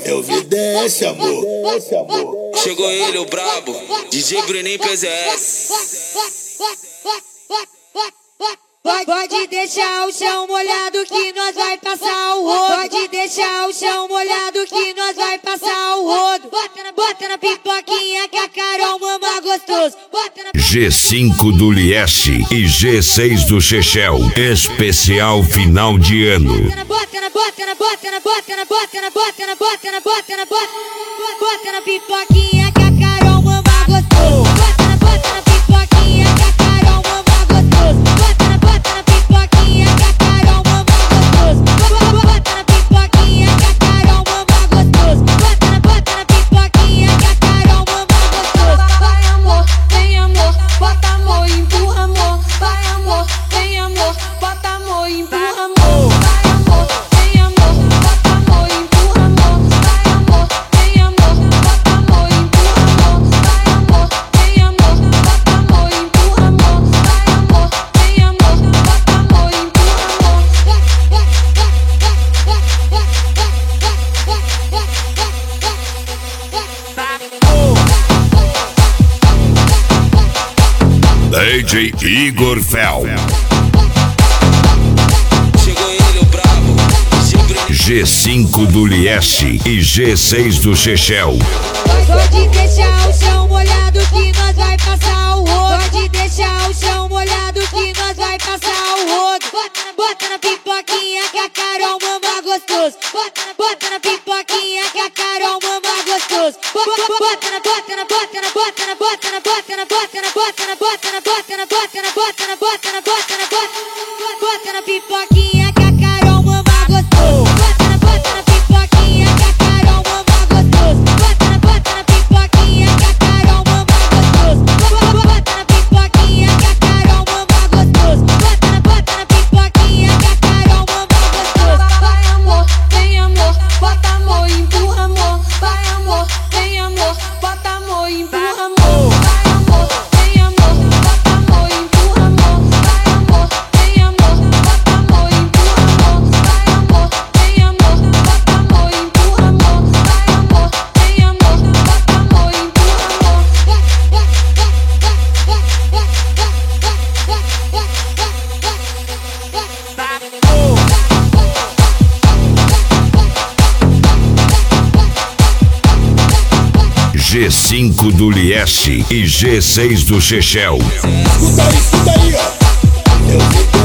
Eu me deixa, amor. Chegou ele, o brabo, DJ Bruninho PZS. Pode deixar o chão molhado que nós vai passar o rodo. Pode deixar o chão molhado que nós vai passar o rodo. Bota na pipoquinha que a Carol mama gostoso. G5 do Lieste e G6 do Chechel. Especial final de ano. Bota na pipoquinha que a Carol mama gostoso. Bota na pipoquinha que a Carol mama gostoso. Bota na pipoquinha que a Carol mama gostoso. Bota na pipoquinha que a Carol mama gostoso. Bota na pipoquinha que a Carol mama gostoso. Vai amor, vem amor, bota amor, empurra amor. Vai amor, vem amor, bota amor, empurra amor. Vai amor, vem amor, bota amor, empurra amor. Vai amor, vem amor, bota amor, empurra amor. Vai amor, vem amor, bota amor, empurra amor. Vai amor, vem amor, bota amor, DJ Igor Fel. Chegou ele, o brabo, DJ Bruninho. G5 do Lieste e G6 do Chechel. Pode deixar o chão molhado que nós vai passar o rodo. Pode deixar o chão molhado que nós vai passar o rodo. Bota na pipoquinha que a Carol mama gostoso. Bota na pipoquinha que a Carol mama gostoso. Bota na pipoquinha que a Carol mama gostoso. Bota na pipoquinha que a Carol mama gostoso. Bota na pipoquinha que a Carol mama gostoso. Bota na pipoquinha que a Carol mama gostoso. Bota na pipoquinha que a Carol mama gostoso. vai amor, vem amor, bota amor, empurra amor. Vai amor, vem amor, bota amor, empurra amor. Vai amor, vem amor, bota amor, empurra amor. Vai amor, vem amor, bota amor, empurra amor. Vai amor, vem amor, bota amor, empurra amor. Vai amor, vem amor, bota amor, empurra G5 do Lieste e G6 do Chechel. Escuta aí, ó. Eu me